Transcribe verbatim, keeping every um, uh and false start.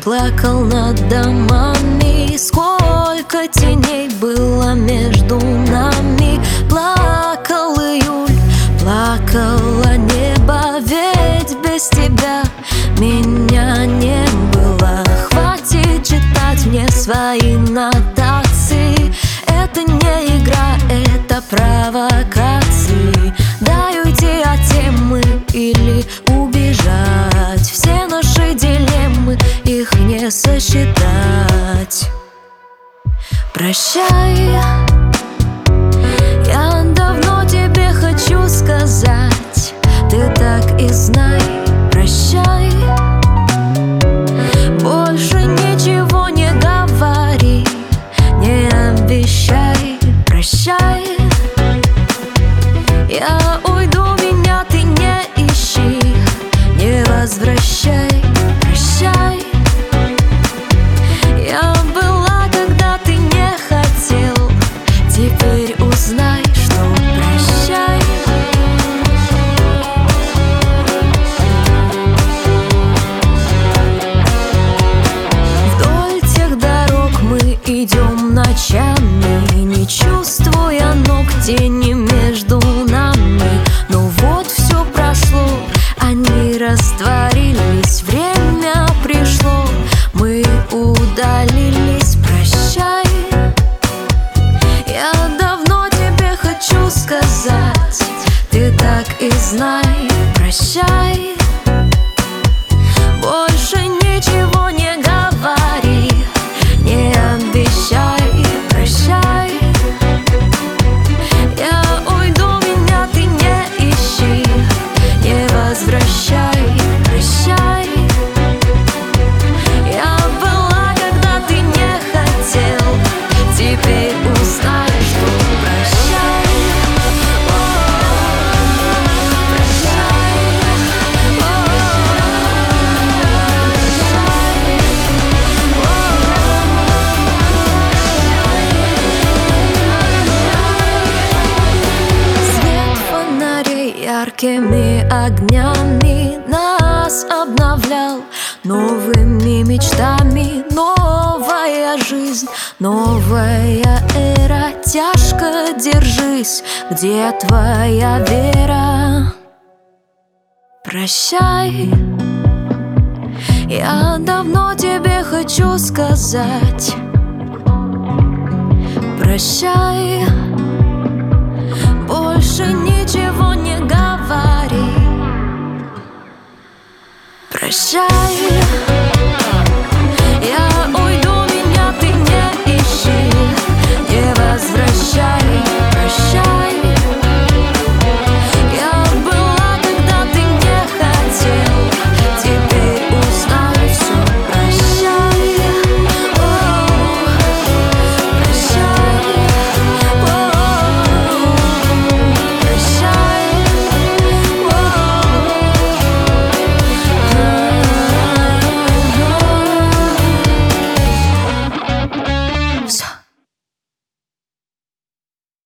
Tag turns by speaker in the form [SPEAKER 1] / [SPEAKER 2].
[SPEAKER 1] плакал над домами. Сколько теней было между нами. Плакал июль, плакало небо, ведь без тебя меня не было. Хватит читать мне свои нотации. Это не игра, это провокации. Дай уйти от темы или убежать. Все наши дилеммы, их не сосчитать. Прощай, я давно тебе хочу сказать. Ты так и знай, прощай. Больше ничего не говори, не обещай. Прощай, я уйду, меня ты не ищи, не возвращай. Прощай, я была, когда ты не хотел. Теперь узнай, что прощай. Вдоль тех дорог мы идем ночами, не чувствуя ног, тени между нами. Но вот все прошло, они растворились. Время пришло, мы удалились. Прощай, я давно тебе хочу сказать. Ты так и знай, прощай. Больше ничего не говори, не обещай. Прощай, я уйду, меня ты не ищи, не возвращай. Прощай, я была, когда ты не хотел. Теперь узнай, что прощай. Свет фонарей яркими огнями нас обновлял новыми мечтами. Новая жизнь, новая эра. Тяжко держись, где твоя вера? Прощай, я давно тебе хочу сказать. Прощай, больше ничего не говори. Прощай.